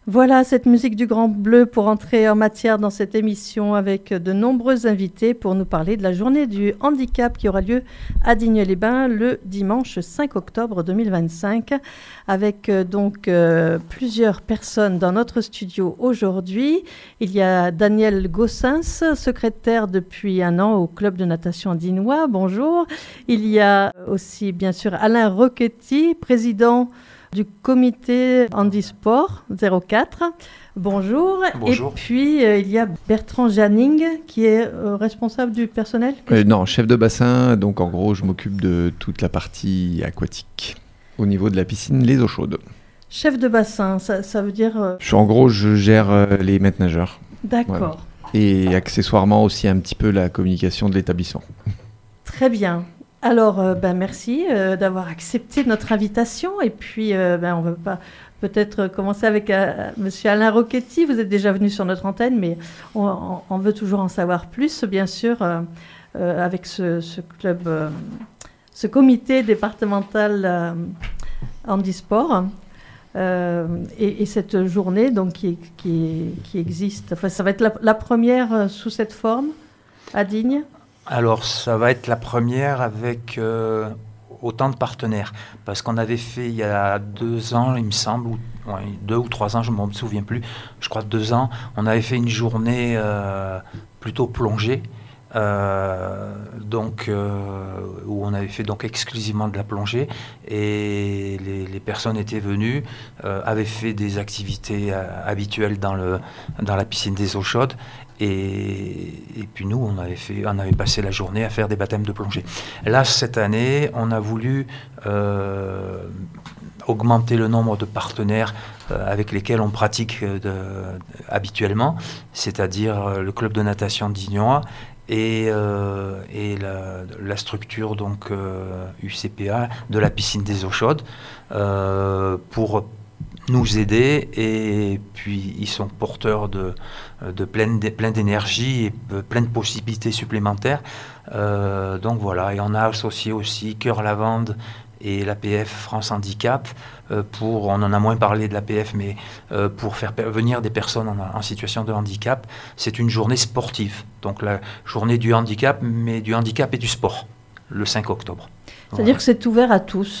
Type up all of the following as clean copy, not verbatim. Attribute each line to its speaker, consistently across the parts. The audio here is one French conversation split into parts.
Speaker 1: Voilà cette musique du Grand Bleu pour entrer en matière dans cette émission avec de nombreux invités pour nous parler de la journée du handicap qui aura lieu à Digne-les-Bains le dimanche 5 octobre 2025 avec plusieurs personnes dans notre studio aujourd'hui. Il y a Daniel Gossens, secrétaire depuis 1 an au club de natation dinois. Bonjour. Il y a aussi bien sûr Alain Rocchetti, président du comité handisport 04. Bonjour.
Speaker 2: Bonjour.
Speaker 1: Et puis, il y a Bertrand Janning, qui est responsable du personnel.
Speaker 3: Non, chef de bassin. Donc, en gros, je m'occupe de toute la partie aquatique au niveau de la piscine, les eaux chaudes.
Speaker 1: Chef de bassin, ça veut dire...
Speaker 3: En gros, je gère les maîtres nageurs.
Speaker 1: D'accord.
Speaker 3: Voilà. Et accessoirement aussi un petit peu la communication de l'établissement.
Speaker 1: Très bien. Alors, merci d'avoir accepté notre invitation. Et puis, on va pas peut-être commencer avec Monsieur Alain Rocchetti. Vous êtes déjà venu sur notre antenne, mais on veut toujours en savoir plus, bien sûr, avec ce club, ce comité départemental handisport. Et cette journée donc, qui existe, enfin, ça va être la première sous cette forme à Digne.
Speaker 2: Alors, ça va être la première avec autant de partenaires. Parce qu'on avait fait il y a 2 ans, il me semble, 2 ou 3 ans, je ne me souviens plus, je crois 2 ans, on avait fait une journée plutôt plongée. Où on avait fait donc exclusivement de la plongée et les personnes étaient venues, avaient fait des activités habituelles dans la piscine des eaux chaudes et puis nous on avait passé la journée à faire des baptêmes de plongée. Là cette année on a voulu augmenter le nombre de partenaires avec lesquels on pratique habituellement, c'est-à-dire le club de natation dignois et la structure donc UCPA de la piscine des eaux chaudes pour nous aider, et puis ils sont porteurs de plein d'énergie et plein de possibilités supplémentaires. Donc voilà, et on a associé aussi Cœur Lavande et l'APF France Handicap on en a moins parlé de l'APF, mais pour faire venir des personnes en situation de handicap. C'est une journée sportive, donc la journée du handicap, mais du handicap et du sport, le 5 octobre.
Speaker 1: C'est-à-dire que c'est ouvert à tous.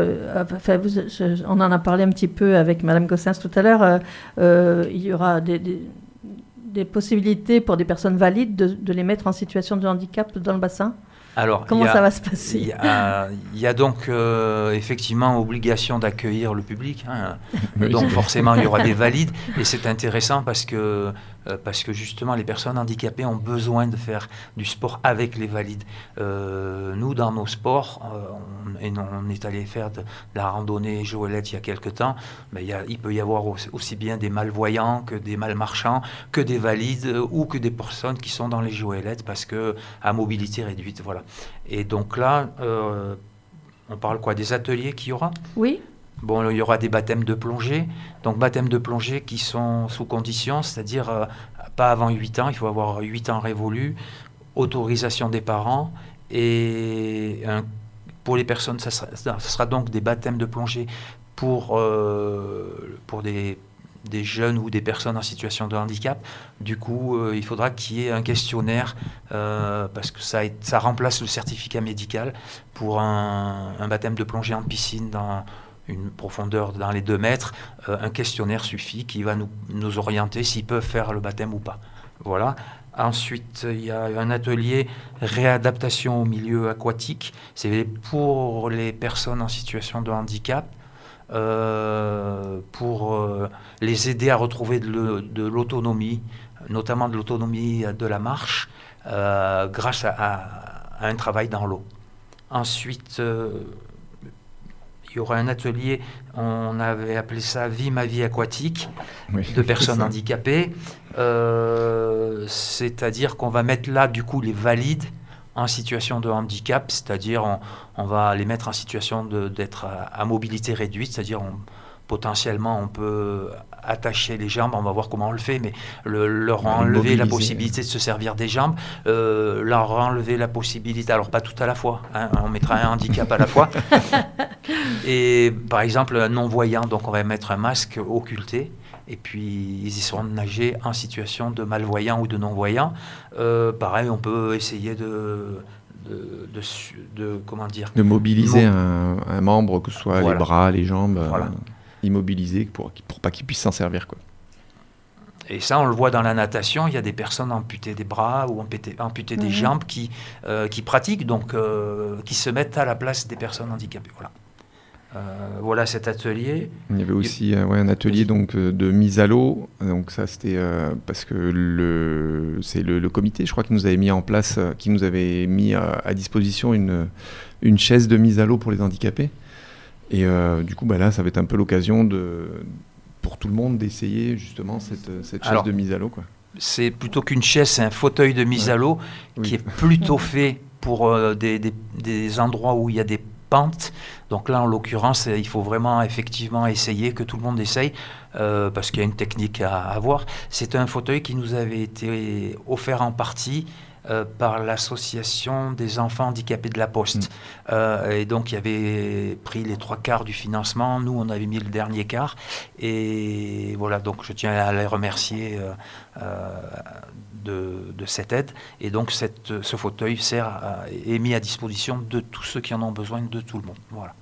Speaker 1: On en a parlé un petit peu avec Madame Gossens tout à l'heure. Il y aura des possibilités pour des personnes valides de les mettre en situation de handicap dans le bassin.
Speaker 2: Alors,
Speaker 1: comment ça va se passer?
Speaker 2: Il y a donc effectivement obligation d'accueillir le public. Donc forcément, il y aura des valides. Et c'est intéressant parce que justement, les personnes handicapées ont besoin de faire du sport avec les valides. Nous, dans nos sports, on est allé faire de la randonnée Joëlette il y a quelque temps. Mais il peut y avoir aussi bien des malvoyants que des malmarchants, que des valides ou que des personnes qui sont dans les Joëlettes parce que à mobilité réduite. Voilà. Et donc là, on parle quoi, des ateliers qu'il y aura?
Speaker 1: Oui.
Speaker 2: Bon, il y aura des baptêmes de plongée. Donc baptêmes de plongée qui sont sous condition, c'est-à-dire pas avant 8 ans, il faut avoir 8 ans révolus, autorisation des parents. Et pour les personnes, ce sera donc des baptêmes de plongée pour des jeunes ou des personnes en situation de handicap. Du coup, il faudra qu'il y ait un questionnaire parce que ça remplace le certificat médical pour un baptême de plongée en piscine dans une profondeur dans les 2 mètres. Un questionnaire suffit qui va nous orienter s'ils peuvent faire le baptême ou pas. Voilà. Ensuite, il y a un atelier réadaptation au milieu aquatique. C'est pour les personnes en situation de handicap. Pour les aider à retrouver de l'autonomie, notamment de l'autonomie de la marche, grâce à un travail dans l'eau. Ensuite, il y aura un atelier, on avait appelé ça « Vie ma vie aquatique » de personnes handicapées. C'est-à-dire qu'on va mettre là, du coup, les valides en situation de handicap, c'est-à-dire on va les mettre en situation d'être à mobilité réduite, c'est-à-dire potentiellement, on peut attacher les jambes, on va voir comment on le fait, mais leur enlever la possibilité de se servir des jambes, leur enlever la possibilité, alors pas tout à la fois, hein, on mettra un handicap à la fois. Et par exemple, un non-voyant, donc on va mettre un masque occulté, et puis ils y seront nager en situation de malvoyant ou de non-voyant. Pareil, on peut essayer comment dire,
Speaker 3: de mobiliser un membre, que ce soit les bras, les jambes, immobilisés pour pas qu'ils puissent s'en servir, quoi.
Speaker 2: Et ça, on le voit dans la natation, il y a des personnes amputées des bras ou amputées des jambes qui pratiquent, donc qui se mettent à la place des personnes handicapées. Voilà cet atelier.
Speaker 3: Il y avait aussi un atelier donc, de mise à l'eau. Donc ça, c'était parce que c'est le comité, je crois, qui nous avait mis en place, qui nous avait mis à disposition une chaise de mise à l'eau pour les handicapés. Et du coup, là, ça va être un peu l'occasion pour tout le monde d'essayer justement cette chaise de mise à l'eau, quoi.
Speaker 2: C'est plutôt qu'une chaise, c'est un fauteuil de mise à l'eau qui est plutôt fait pour des endroits où il y a des pentes. Donc là, en l'occurrence, il faut vraiment effectivement essayer, que tout le monde essaye, parce qu'il y a une technique à avoir. C'est un fauteuil qui nous avait été offert en partie par l'association des enfants handicapés de la Poste. Et donc, il y avait pris les 3/4 du financement. Nous, on avait mis le dernier quart. Et voilà, donc je tiens à les remercier de cette aide. Et donc, ce fauteuil est mis à disposition de tous ceux qui en ont besoin, de tout le monde. Voilà.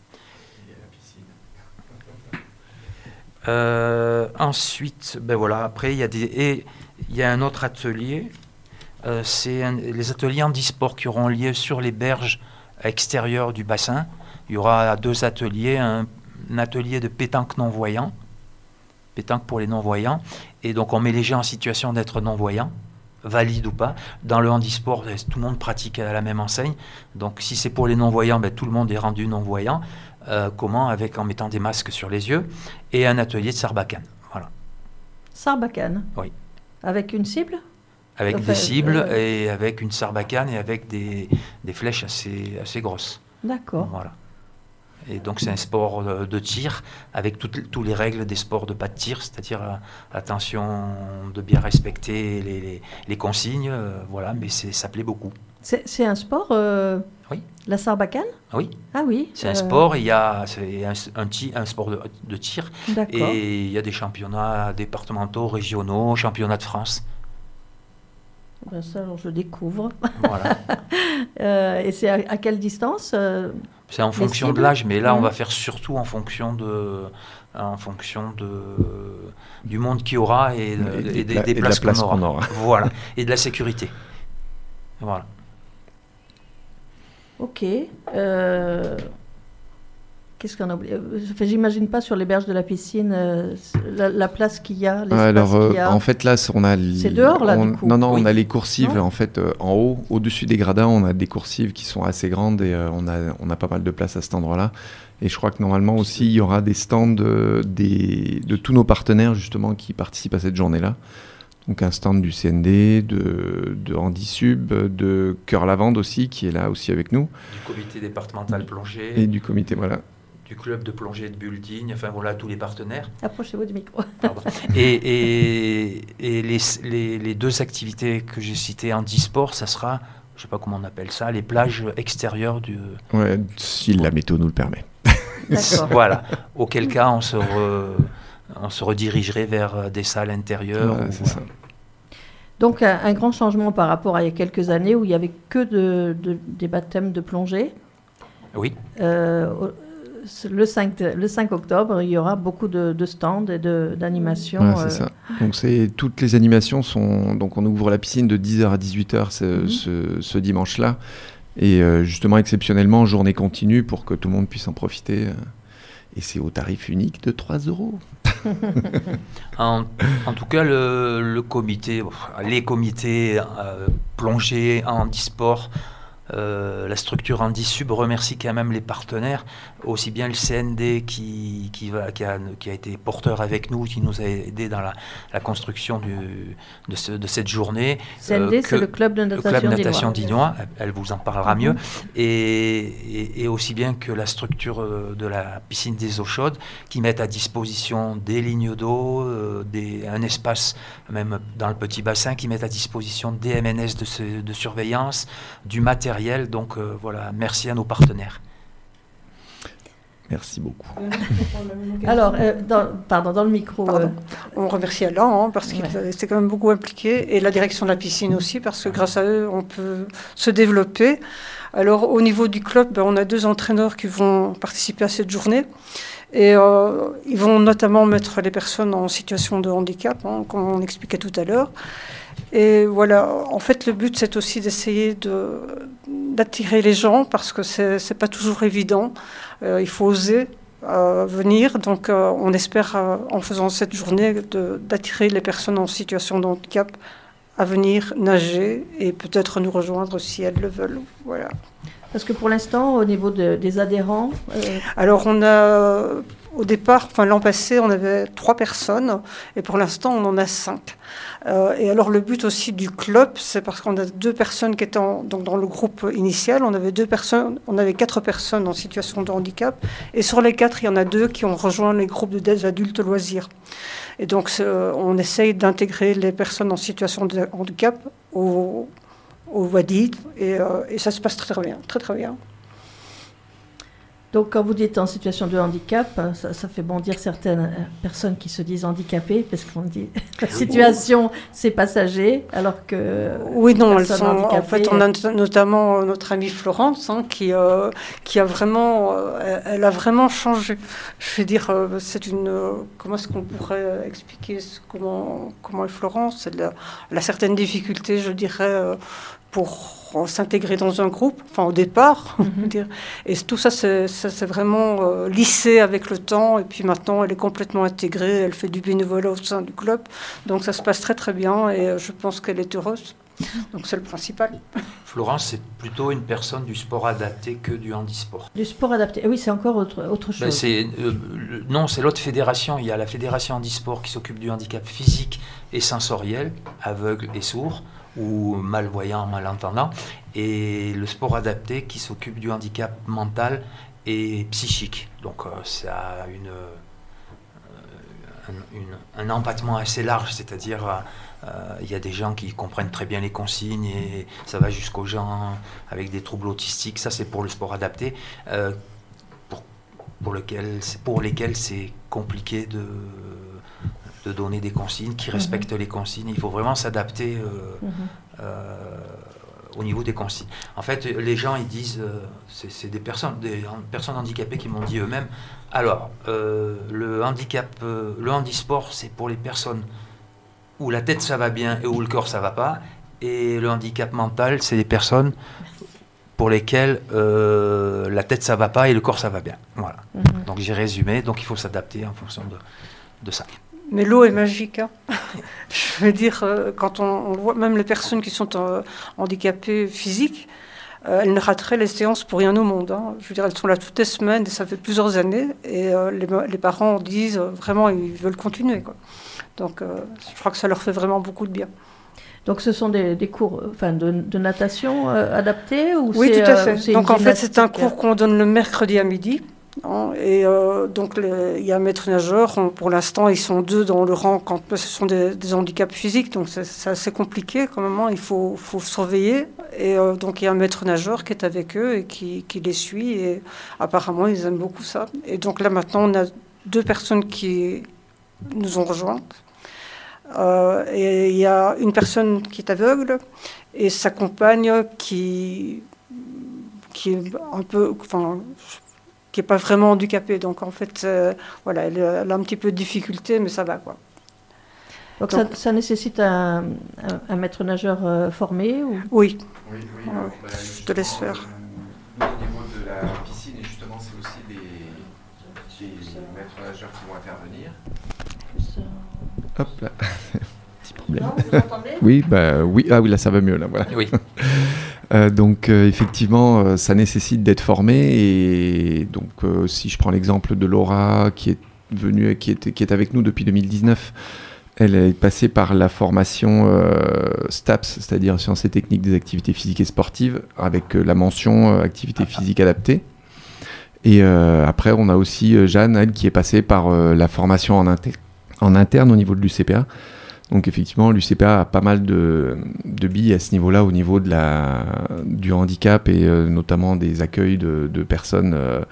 Speaker 2: Ensuite, après, il y a un autre atelier. C'est les ateliers handisport qui auront lieu sur les berges extérieures du bassin. Il y aura 2 ateliers, un atelier de pétanque non-voyant, pétanque pour les non-voyants, et donc on met les gens en situation d'être non-voyants, valide ou pas. Dans le handisport, tout le monde pratique à la même enseigne, donc si c'est pour les non-voyants, tout le monde est rendu non-voyant. Comment? En mettant des masques sur les yeux, et un atelier de sarbacane. Voilà.
Speaker 1: Sarbacane?
Speaker 2: Oui.
Speaker 1: Avec une cible?
Speaker 2: Avec des cibles et avec une sarbacane et avec des flèches assez grosses.
Speaker 1: D'accord.
Speaker 2: Voilà. Et donc c'est un sport de tir avec toutes les règles des sports de pas de tir, c'est-à-dire attention de bien respecter les consignes, mais ça plaît beaucoup.
Speaker 1: C'est un sport,
Speaker 2: oui.
Speaker 1: La sarbacane?
Speaker 2: Oui.
Speaker 1: Ah oui.
Speaker 2: C'est un sport, c'est un sport de tir.
Speaker 1: D'accord.
Speaker 2: Et il y a des championnats départementaux, régionaux, championnats de France.
Speaker 1: Ça, alors je découvre.
Speaker 2: Voilà.
Speaker 1: Et c'est à quelle distance
Speaker 2: C'est en fonction de l'âge, mais là, on va faire surtout en fonction du monde qu'il y aura et des places qu'on aura. Voilà. Et de la sécurité. Voilà.
Speaker 1: Ok. Qu'est-ce qu'on a oublié? J'imagine pas sur les berges de la piscine la place qu'il y a, l'espace qu'il y a.
Speaker 3: En fait, là, on a...
Speaker 1: C'est dehors, là, du coup?
Speaker 3: Non, on a les coursives, en fait, en haut, au-dessus des gradins, on a des coursives qui sont assez grandes et on a pas mal de place à cet endroit-là. Et je crois que normalement aussi, il y aura des stands de tous nos partenaires, justement, qui participent à cette journée-là. Donc un stand du CND, de Handisub, de Cœur Lavande aussi, qui est là aussi avec nous.
Speaker 2: Du comité départemental plongée.
Speaker 3: Et du comité, voilà.
Speaker 2: Du club de plongée de Buldigne, enfin voilà, tous les partenaires.
Speaker 1: Approchez-vous du micro.
Speaker 2: Et les 2 activités que j'ai citées handisport, ça sera, je ne sais pas comment on appelle ça, les plages extérieures du...
Speaker 3: Ouais, si la météo nous le permet.
Speaker 1: D'accord.
Speaker 2: Voilà, auquel cas on se redirigerait vers des salles intérieures.
Speaker 3: Ouais, c'est ça.
Speaker 1: Donc un grand changement par rapport à il y a quelques années où il n'y avait que des baptêmes de plongée.
Speaker 2: Oui.
Speaker 1: Le 5 octobre, il y aura beaucoup de stands et d'animations.
Speaker 3: Ouais, c'est ça. Donc toutes les animations sont... Donc on ouvre la piscine de 10h à 18h ce dimanche-là. Et justement, exceptionnellement, journée continue pour que tout le monde puisse en profiter. Et c'est au tarif unique de 3 €.
Speaker 2: En tout cas, les comités plongée, handisport, La structure Handisub remercie quand même les partenaires, aussi bien le CND qui a été porteur avec nous, qui nous a aidé dans la construction de cette journée.
Speaker 1: CND, c'est le club de natation
Speaker 2: dignois. Elle vous en parlera mieux. Et aussi bien que la structure de la piscine des eaux chaudes, qui mettent à disposition des lignes d'eau, un espace même dans le petit bassin, qui mettent à disposition des MNS de surveillance, du matériel. Donc voilà, merci à nos partenaires.
Speaker 3: Merci beaucoup.
Speaker 1: Alors, dans le micro.
Speaker 4: On remercie Alain parce qu'il s'est quand même beaucoup impliqué, et la direction de la piscine aussi, parce que grâce à eux, on peut se développer. Alors, au niveau du club, on a 2 entraîneurs qui vont participer à cette journée. Et ils vont notamment mettre les personnes en situation de handicap, comme on expliquait tout à l'heure. Et voilà, en fait, le but, c'est aussi d'essayer d'attirer les gens, parce que c'est pas toujours évident. Il faut oser venir. Donc, on espère, en faisant cette journée, d'attirer les personnes en situation de handicap à venir nager et peut-être nous rejoindre si elles le veulent. Voilà.
Speaker 1: Parce que pour l'instant, au niveau des adhérents...
Speaker 4: Alors, on a, au départ, l'an passé, on avait 3 personnes, et pour l'instant, on en a 5. Et alors, le but aussi du club, c'est parce qu'on a 2 personnes qui étaient donc dans le groupe initial, on avait 4 personnes en situation de handicap, et sur les 4, il y en a 2 qui ont rejoint les groupes des adultes loisirs. Et donc, on essaye d'intégrer les personnes en situation de handicap au Wadi, et ça se passe très très bien, très très bien.
Speaker 1: Donc quand vous dites en situation de handicap, ça fait bondir certaines personnes qui se disent handicapées, parce qu'on dit la situation c'est passager, alors que...
Speaker 4: Oui, non, elles sont, en fait, on a notamment notre amie Florence qui a vraiment, elle a vraiment changé. Je veux dire, c'est une... comment est-ce qu'on pourrait expliquer comment est Florence? Elle a certaines difficultés, je dirais, pour s'intégrer dans un groupe, au départ. Et tout ça, c'est vraiment lissé avec le temps. Et puis maintenant, elle est complètement intégrée. Elle fait du bénévolat au sein du club. Donc ça se passe très très bien, et je pense qu'elle est heureuse. Donc c'est le principal.
Speaker 2: Florence, c'est plutôt une personne du sport adapté que du handisport.
Speaker 1: Du sport adapté, oui, c'est encore autre chose.
Speaker 2: Non, c'est l'autre fédération. Il y a la fédération handisport qui s'occupe du handicap physique et sensoriel, aveugle et sourd, ou malvoyants, malentendants, et le sport adapté qui s'occupe du handicap mental et psychique. Donc ça a un empattement assez large, c'est-à-dire il y a des gens qui comprennent très bien les consignes, et ça va jusqu'aux gens avec des troubles autistiques. Ça, c'est pour le sport adapté, pour lesquels c'est compliqué de donner des consignes, qui respectent les consignes. Il faut vraiment s'adapter au niveau des consignes. En fait, les gens, ils disent, c'est des personnes handicapées qui m'ont dit eux-mêmes, alors, le handisport, c'est pour les personnes où la tête, ça va bien, et où le corps, ça va pas, et le handicap mental, c'est les personnes pour lesquelles la tête, ça va pas, et le corps, ça va bien. Voilà. Donc, j'ai résumé. Donc, il faut s'adapter en fonction de ça.
Speaker 4: Mais l'eau est magique. Je veux dire, quand on voit même les personnes qui sont handicapées physiques, elles ne rateraient les séances pour rien au monde. Je veux dire, elles sont là toutes les semaines, et ça fait plusieurs années. Et les parents disent vraiment, ils veulent continuer, quoi. Donc, je crois que ça leur fait vraiment beaucoup de bien. Donc,
Speaker 1: ce sont des cours de natation adaptés ou
Speaker 4: Oui, tout à fait. Donc, en fait, c'est un cours qu'on donne le mercredi à midi. Et donc, il y a un maître nageur. Pour l'instant, ils sont 2 dans le rang quand ce sont des handicaps physiques. Donc, c'est assez compliqué quand même. Il faut surveiller. Et donc, il y a un maître nageur qui est avec eux et qui les suit. Et apparemment, ils aiment beaucoup ça. Et donc, là, maintenant, on a 2 personnes qui nous ont rejointes. Et il y a une personne qui est aveugle et sa compagne qui est un peu... qui n'est pas vraiment handicapée. Donc, en fait, voilà, elle a un petit peu de difficulté, mais ça va, quoi.
Speaker 1: Donc ça nécessite un maître nageur formé ou...
Speaker 4: Oui. Je te laisse faire.
Speaker 3: Au niveau de la piscine, et justement, c'est aussi des maîtres nageurs qui vont intervenir. Hop là, petit problème.
Speaker 1: Non, vous entendez ?
Speaker 3: Oui, oui. Ah oui, là ça va mieux, là, voilà.
Speaker 2: Oui.
Speaker 3: Donc effectivement, ça nécessite d'être formé. Et donc si je prends l'exemple de Laura qui est venue, qui est avec nous depuis 2019, elle est passée par la formation STAPS, c'est-à-dire Sciences et Techniques des Activités Physiques et Sportives, avec la mention Activité Physique Adaptée. Et après, on a aussi Jeanne, elle, qui est passée par la formation en interne au niveau de l'UCPA. Donc effectivement, l'UCPA a pas mal de billes à ce niveau-là, au niveau du handicap et notamment des accueils de personnes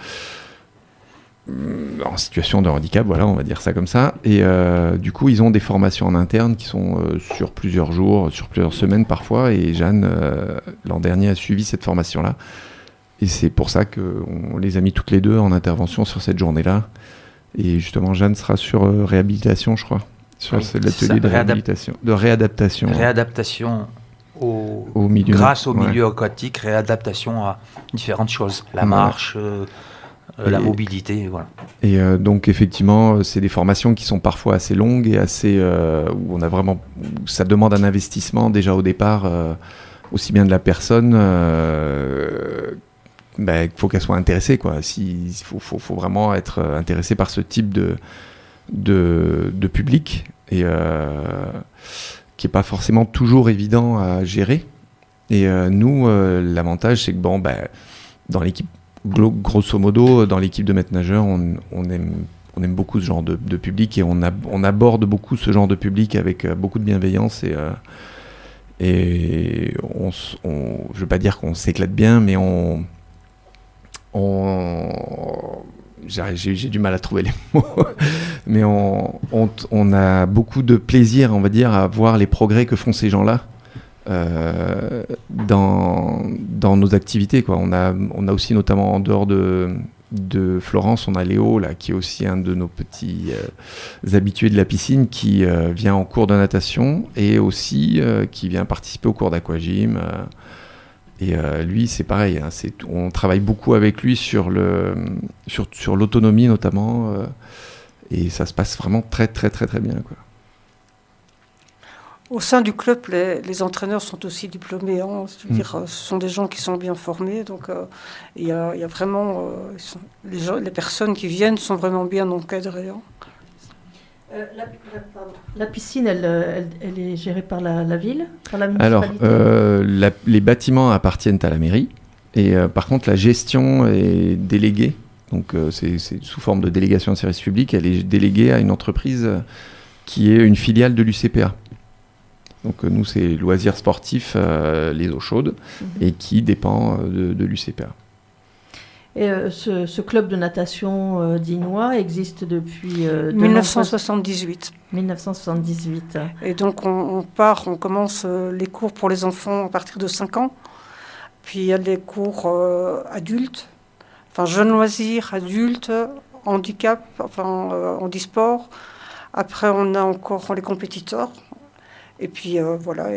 Speaker 3: en situation de handicap, voilà, on va dire ça comme ça. Et du coup, ils ont des formations en interne qui sont sur plusieurs jours, sur plusieurs semaines parfois. Et Jeanne, l'an dernier, a suivi cette formation-là. Et c'est pour ça qu'on les a mis toutes les deux en intervention sur cette journée-là. Et justement, Jeanne sera sur réhabilitation, je crois. Sur l'atelier de réhabilitation, de réadaptation.
Speaker 2: Réadaptation grâce au milieu aquatique, réadaptation à différentes choses. La marche, la mobilité, voilà. Et
Speaker 3: donc effectivement, c'est des formations qui sont parfois assez longues et assez où ça demande un investissement déjà au départ, aussi bien de la personne. Il faut qu'elle soit intéressée, quoi. Il faut vraiment être intéressé par ce type de public et qui est pas forcément toujours évident à gérer. Et nous, l'avantage, c'est que dans l'équipe, grosso modo, dans l'équipe de maîtres nageurs, on aime beaucoup ce genre de public et on aborde beaucoup ce genre de public avec beaucoup de bienveillance et je veux pas dire qu'on s'éclate bien, mais j'ai du mal à trouver les mots, mais on a beaucoup de plaisir, on va dire, à voir les progrès que font ces gens-là dans nos activités, quoi. On a aussi, notamment en dehors de Florence, on a Léo, là, qui est aussi un de nos petits habitués de la piscine, qui vient en cours de natation et aussi qui vient participer au cours d'aquagym. Et lui, c'est pareil, hein, on travaille beaucoup avec lui sur l'autonomie notamment, et ça se passe vraiment très très très très bien, quoi.
Speaker 4: Au sein du club, les entraîneurs sont aussi diplômés, hein. Je veux dire, ce sont des gens qui sont bien formés, donc il y a vraiment les personnes qui viennent sont vraiment bien encadrées, hein.
Speaker 1: La piscine, elle est gérée par la ville, par la municipalité.
Speaker 3: Alors, les bâtiments appartiennent à la mairie, et par contre, la gestion est déléguée. Donc, c'est sous forme de délégation de service public. Elle est déléguée à une entreprise qui est une filiale de l'UCPA. Donc, nous, c'est Loisirs Sportifs, les Eaux Chaudes, et qui dépend de l'UCPA.
Speaker 1: Et ce club de natation dignois existe depuis
Speaker 4: 1978.
Speaker 1: 1978.
Speaker 4: Et donc on commence les cours pour les enfants à partir de 5 ans. Puis il y a les cours adultes, enfin jeunes loisirs, adultes, handicap, handisport. Après on a encore les compétiteurs. Et puis voilà,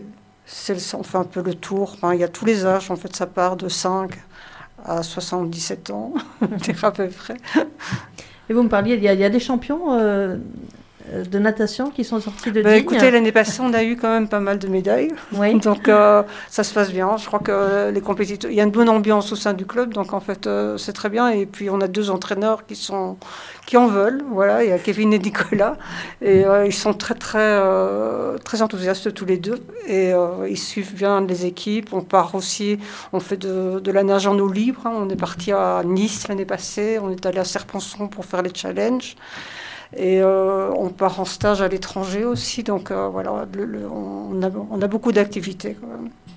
Speaker 4: on fait un peu le tour. Enfin, il y a tous les âges, en fait ça part de 5 à 77 ans, à peu près.
Speaker 1: Et vous me parliez, il y a des champions de natation qui sont sortis de Digne.
Speaker 4: Écoutez, l'année passée, on a eu quand même pas mal de médailles.
Speaker 1: Oui.
Speaker 4: Donc, ça se passe bien. Je crois que les compétiteurs... Il y a une bonne ambiance au sein du club, donc en fait, c'est très bien. Et puis, on a 2 entraîneurs qui en veulent. Voilà, il y a Kevin et Nicolas. Et ils sont très, très, très enthousiastes tous les deux. Et ils suivent bien les équipes. On part aussi... On fait de la nage en eau libre, hein. On est parti à Nice l'année passée. On est allé à Serponçon pour faire les challenges. Et on part en stage à l'étranger aussi, donc voilà, on a beaucoup d'activités, quand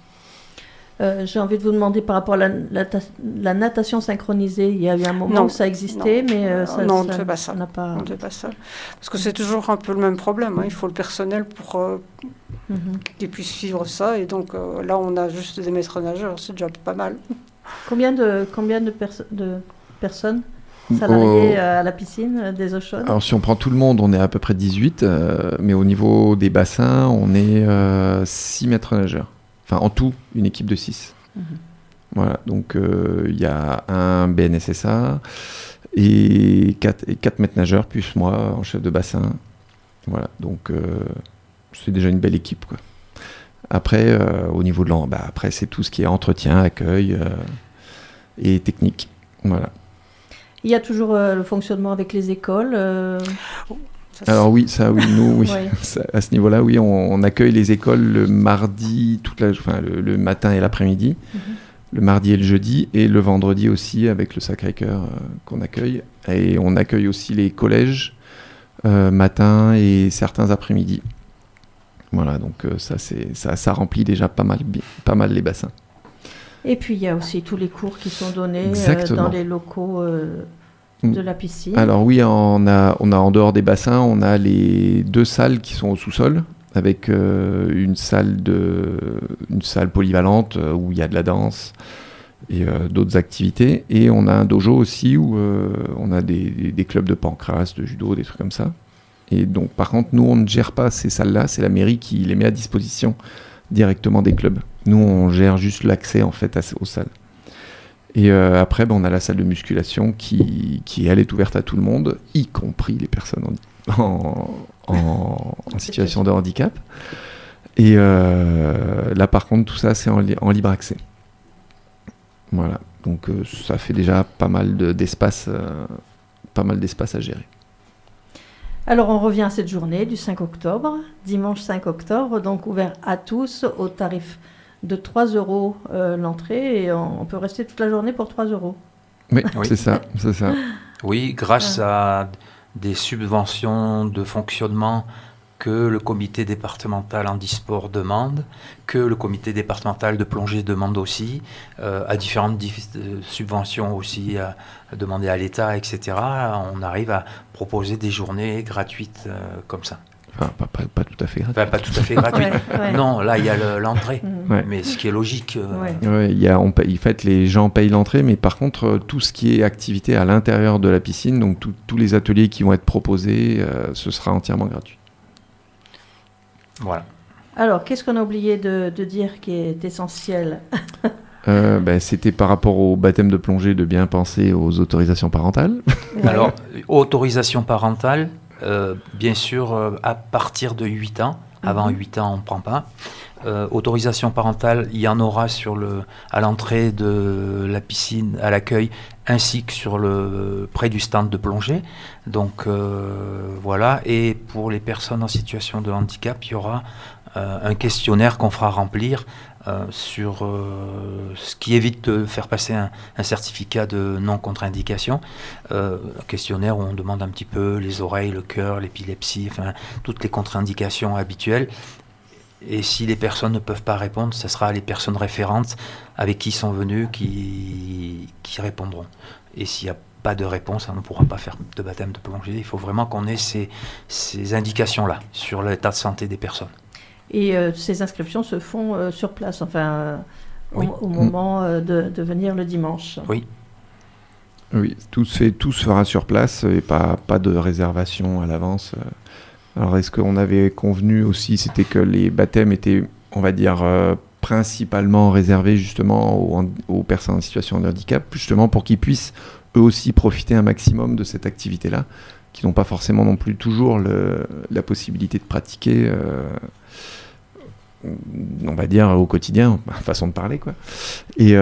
Speaker 4: même.
Speaker 1: J'ai envie de vous demander par rapport à la natation synchronisée, il y a eu un moment où ça existait, mais
Speaker 4: on ne fait pas ça. On ne fait pas ça. Parce que c'est toujours un peu le même problème, hein. Il faut le personnel pour qu'ils puissent suivre ça, et donc là on a juste des maîtres nageurs, c'est déjà pas mal.
Speaker 1: Combien de personnes salariés à la piscine des Eaux Chaudes?
Speaker 3: Alors si on prend tout le monde, on est à peu près 18, mais au niveau des bassins, on est 6 maîtres nageurs. Enfin en tout, une équipe de 6. Voilà, donc il y a un BNSSA et 4 maîtres nageurs, plus moi en chef de bassin. Voilà, donc c'est déjà une belle équipe, quoi. Après, au niveau de après, c'est tout ce qui est entretien, accueil et technique. Voilà.
Speaker 1: Il y a toujours le fonctionnement avec les écoles.
Speaker 3: Alors oui, nous, oui.
Speaker 1: Ouais.
Speaker 3: À ce niveau-là, oui, on accueille les écoles le mardi, le matin et l'après-midi, le mardi et le jeudi, et le vendredi aussi avec le Sacré-Cœur qu'on accueille. Et on accueille aussi les collèges matin et certains après-midi. Voilà, donc ça remplit déjà pas mal les bassins.
Speaker 1: Et puis il y a aussi tous les cours qui sont donnés dans les locaux de la piscine.
Speaker 3: Alors oui, on a en dehors des bassins, on a les 2 salles qui sont au sous-sol, avec une salle polyvalente où il y a de la danse et d'autres activités. Et on a un dojo aussi où on a des clubs de pancrace, de judo, des trucs comme ça. Et donc par contre, nous, on ne gère pas ces salles-là, c'est la mairie qui les met à disposition directement des clubs. Nous, on gère juste l'accès en fait aux salles. Et après, on a la salle de musculation qui elle est ouverte à tout le monde, y compris les personnes en situation de handicap. Et là, par contre, tout ça, c'est en libre accès. Voilà. Donc, ça fait déjà pas mal d'espace à gérer.
Speaker 1: Alors, on revient à cette journée du 5 octobre, dimanche 5 octobre, donc ouvert à tous au tarif de 3 € l'entrée, et on peut rester toute la journée pour 3 €.
Speaker 3: Oui, c'est ça.
Speaker 2: Oui, grâce à des subventions de fonctionnement que le comité départemental handisport demande, que le comité départemental de plongée demande aussi, à différentes subventions aussi demandées à l'État, etc. On arrive à proposer des journées gratuites comme ça.
Speaker 3: Enfin, pas tout à fait gratuit.
Speaker 2: Enfin, pas tout à fait gratuit.
Speaker 1: Ouais.
Speaker 2: Non, là, il y a l'entrée.
Speaker 3: Ouais.
Speaker 2: Mais ce qui est logique.
Speaker 3: Les gens payent l'entrée, mais par contre, tout ce qui est activité à l'intérieur de la piscine, donc tous les ateliers qui vont être proposés, ce sera entièrement gratuit.
Speaker 2: Voilà.
Speaker 1: Alors, qu'est-ce qu'on a oublié de dire qui est essentiel ?
Speaker 3: C'était par rapport au baptême de plongée de bien penser aux autorisations parentales.
Speaker 1: Ouais.
Speaker 2: Alors, autorisation parentale, bien sûr, à partir de 8 ans. Avant 8 ans, on ne prend pas. Autorisation parentale, il y en aura à l'entrée de la piscine, à l'accueil, ainsi que près du stand de plongée. Donc, voilà. Et pour les personnes en situation de handicap, il y aura un questionnaire qu'on fera remplir sur ce qui évite de faire passer un certificat de non-contre-indication. Un questionnaire où on demande un petit peu les oreilles, le cœur, l'épilepsie, enfin toutes les contre-indications habituelles. Et si les personnes ne peuvent pas répondre, ce sera les personnes référentes avec qui ils sont venus qui répondront. Et s'il n'y a pas de réponse, on ne pourra pas faire de baptême de plongée. Il faut vraiment qu'on ait ces indications-là sur l'état de santé des personnes. Et
Speaker 1: ces inscriptions se font sur place,
Speaker 2: oui.
Speaker 1: au moment de venir le dimanche.
Speaker 2: Oui.
Speaker 3: Oui, tout se fera sur place et pas de réservation à l'avance. Alors, est-ce qu'on avait convenu aussi, c'était que les baptêmes étaient, on va dire, principalement réservés justement aux personnes en situation de handicap, justement pour qu'ils puissent eux aussi profiter un maximum de cette activité-là, qui n'ont pas forcément non plus toujours la possibilité de pratiquer, on va dire, au quotidien, façon de parler, quoi. Et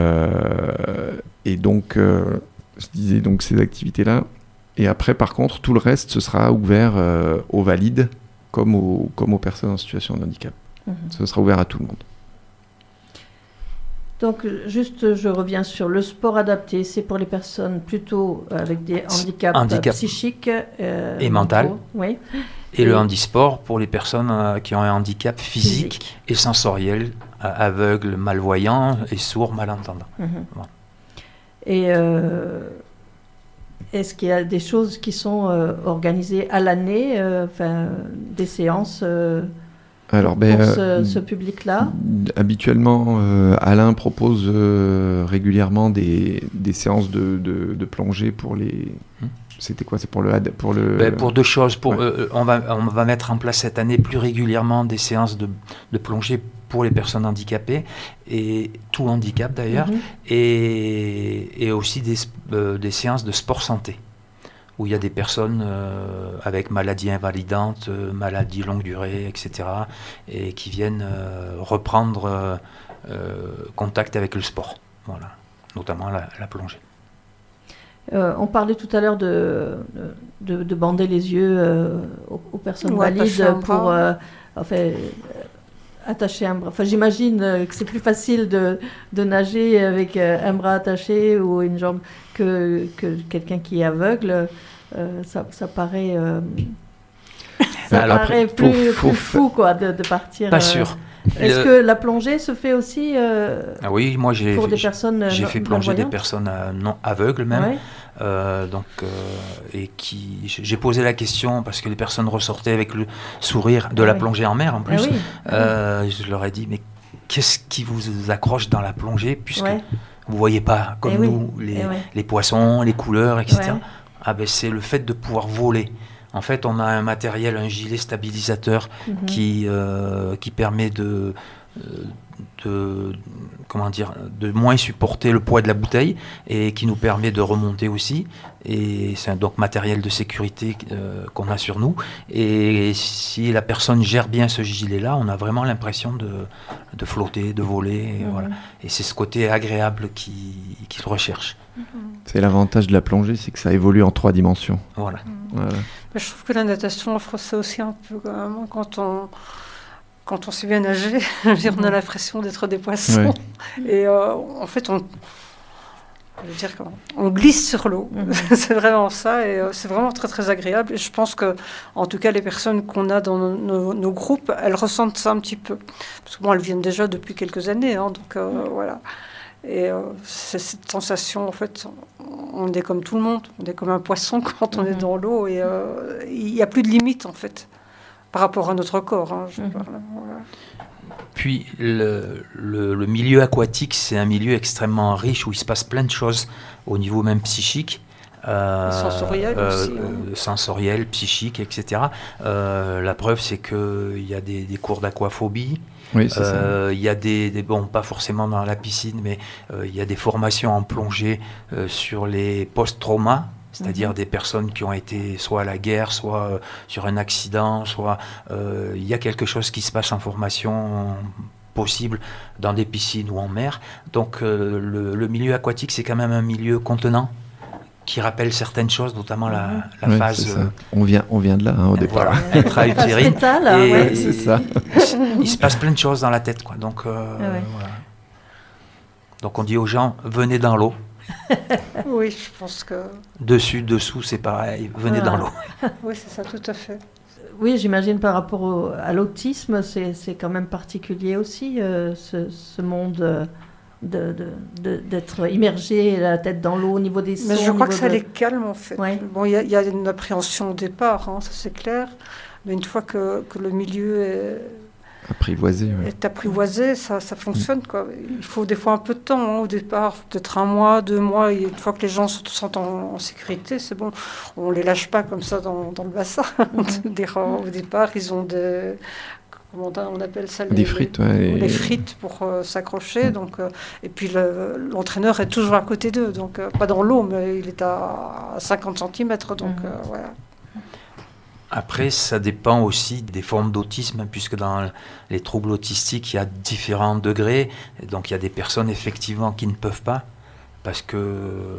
Speaker 3: donc, je disais donc ces activités-là. Et après, par contre, tout le reste, ce sera ouvert aux valides comme aux personnes en situation de handicap. Ce sera ouvert à tout le monde.
Speaker 1: Donc, juste, je reviens sur le sport adapté. C'est pour les personnes plutôt avec des handicaps psychiques
Speaker 2: et mentaux.
Speaker 1: Oui.
Speaker 2: Et le handisport pour les personnes qui ont un handicap physique et sensoriel, aveugles, malvoyants et sourds, malentendants. Voilà.
Speaker 1: Et est-ce qu'il y a des choses qui sont organisées à l'année, des séances
Speaker 3: pour
Speaker 1: ce public-là?
Speaker 3: Habituellement, Alain propose régulièrement des séances de plongée pour les... C'était quoi? C'est pour
Speaker 2: pour deux choses. On va mettre en place cette année plus régulièrement des séances de plongée pour les personnes handicapées, et tout handicap d'ailleurs, et aussi des séances de sport santé, où il y a des personnes avec maladies invalidantes, maladies longue durée, etc., et qui viennent reprendre contact avec le sport, voilà, notamment la plongée.
Speaker 1: On parlait tout à l'heure de bander les yeux aux personnes valides pour attacher un bras. Enfin, j'imagine que c'est plus facile de nager avec un bras attaché ou une jambe que quelqu'un qui est aveugle. Ça paraît, paraît plus fou quoi, de partir.
Speaker 2: Pas sûr.
Speaker 1: Est-ce que la plongée se fait aussi
Speaker 2: oui, moi
Speaker 1: pour des personnes
Speaker 2: j'ai fait plonger des personnes non aveugles même.
Speaker 1: Ouais.
Speaker 2: J'ai posé la question parce que les personnes ressortaient avec le sourire de la plongée en mer en plus. Je leur ai dit, mais qu'est-ce qui vous accroche dans la plongée puisque vous voyez pas comme nous les poissons, les couleurs, etc. Ah ben c'est le fait de pouvoir voler. En fait, on a un matériel, un gilet stabilisateur qui permet de moins supporter le poids de la bouteille et qui nous permet de remonter aussi. Et c'est donc matériel de sécurité qu'on a sur nous. Et si la personne gère bien ce gilet-là, on a vraiment l'impression de flotter, de voler. Et, voilà. Et c'est ce côté agréable qu'il recherche.
Speaker 3: C'est l'avantage de la plongée, c'est que ça évolue en 3 dimensions.
Speaker 2: Voilà.
Speaker 4: Je trouve que la natation offre ça aussi un peu quand même, quand on sait bien nager, on a l'impression d'être des poissons. Et en fait, on glisse sur l'eau. C'est vraiment ça. Et c'est vraiment très, très agréable. Et je pense que, en tout cas, les personnes qu'on a dans nos groupes, elles ressentent ça un petit peu. Parce que elles viennent déjà depuis quelques années. Donc, voilà. Et c'est cette sensation, en fait, on est comme tout le monde. On est comme un poisson quand on est dans l'eau. Et il n'y a plus de limite, en fait, par rapport à notre corps. Voilà.
Speaker 2: Puis le milieu aquatique, c'est un milieu extrêmement riche où il se passe plein de choses au niveau même psychique.
Speaker 4: Sensoriel aussi.
Speaker 2: Sensoriel, psychique, etc. La preuve, c'est qu'il y a des cours d'aquaphobie.
Speaker 3: Oui, c'est ça.
Speaker 2: Il y a bon, pas forcément dans la piscine, mais il y a des formations en plongée sur les post-traumas. C'est-à-dire des personnes qui ont été soit à la guerre, soit sur un accident, soit il y a quelque chose qui se passe en formation possible dans des piscines ou en mer. Donc le milieu aquatique, c'est quand même un milieu contenant qui rappelle certaines choses, notamment la phase...
Speaker 3: On vient de là au départ.
Speaker 2: Voilà, intra-utérine.
Speaker 3: C'est ça.
Speaker 2: Il se passe plein de choses dans la tête, quoi. Donc, voilà. Donc on dit aux gens, venez dans l'eau.
Speaker 4: Oui, je pense que...
Speaker 2: Dessus, dessous, c'est pareil. Venez dans l'eau.
Speaker 4: Oui, c'est ça, tout à fait.
Speaker 1: Oui, j'imagine par rapport à l'autisme, c'est quand même particulier aussi, ce monde d'être immergé, la tête dans l'eau au niveau des sons.
Speaker 4: Mais je crois que ça les calme, en fait.
Speaker 1: Ouais.
Speaker 4: Bon, il y a une appréhension au départ, ça c'est clair. Mais une fois que le milieu est apprivoisé, ça fonctionne, quoi. Il faut des fois un peu de temps au départ, peut-être 1 mois, 2 mois, et une fois que les gens se sentent en sécurité, c'est bon. On ne les lâche pas comme ça dans le bassin. Au départ, ils ont des... Comment on appelle ça,
Speaker 3: des frites,
Speaker 4: les frites pour s'accrocher. Donc, et puis l'entraîneur est toujours à côté d'eux, donc pas dans l'eau, mais il est à 50 cm. Donc voilà.
Speaker 2: Après, ça dépend aussi des formes d'autisme, puisque dans les troubles autistiques, il y a différents degrés. Et donc, il y a des personnes, effectivement, qui ne peuvent pas, parce que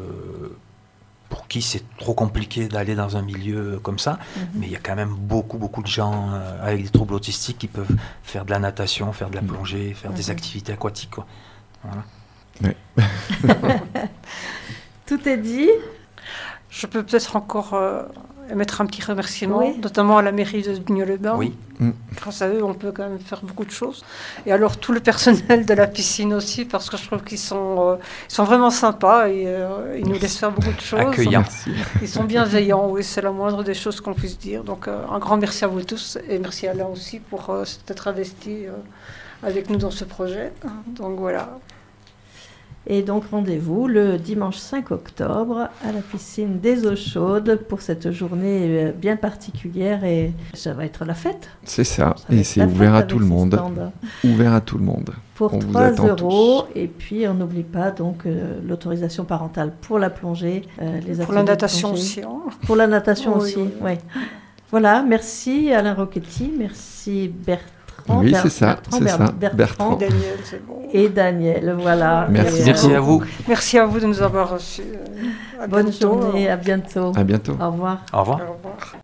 Speaker 2: pour qui c'est trop compliqué d'aller dans un milieu comme ça. Mais il y a quand même beaucoup de gens avec des troubles autistiques qui peuvent faire de la natation, faire de la plongée, faire des activités aquatiques, quoi. Voilà.
Speaker 3: Ouais.
Speaker 1: Tout est dit.
Speaker 4: Je peux peut-être encore émettre un petit remerciement, notamment à la mairie de Digne-les-Bains.
Speaker 2: Oui.
Speaker 4: Grâce à eux, on peut quand même faire beaucoup de choses. Et alors tout le personnel de la piscine aussi, parce que je trouve qu'ils sont vraiment sympas et ils nous laissent faire beaucoup de choses.
Speaker 2: Accueillants.
Speaker 4: Ils sont bienveillants, oui, c'est la moindre des choses qu'on puisse dire. Donc un grand merci à vous tous et merci à Alain aussi pour s'être investi avec nous dans ce projet. Donc voilà.
Speaker 1: Et donc rendez-vous le dimanche 5 octobre à la piscine des Eaux Chaudes pour cette journée bien particulière et ça va être la fête.
Speaker 3: C'est ça, et c'est ouvert à tout le monde. Ouvert à tout le monde.
Speaker 1: Pour 3 € et puis on n'oublie pas donc l'autorisation parentale pour la plongée, les
Speaker 4: pour la natation aussi. Hein.
Speaker 1: Pour la natation aussi, oui. Voilà, merci Alain Rocchetti, merci Bertrand.
Speaker 3: Oui, c'est ça,
Speaker 1: Bertrand.
Speaker 4: Et Daniel, c'est bon.
Speaker 1: Et Daniel, voilà.
Speaker 2: Merci à vous.
Speaker 4: Merci à vous de nous avoir reçus.
Speaker 1: Bonne journée, à bientôt.
Speaker 3: À bientôt.
Speaker 1: Au revoir.
Speaker 2: Au revoir.
Speaker 4: Au revoir.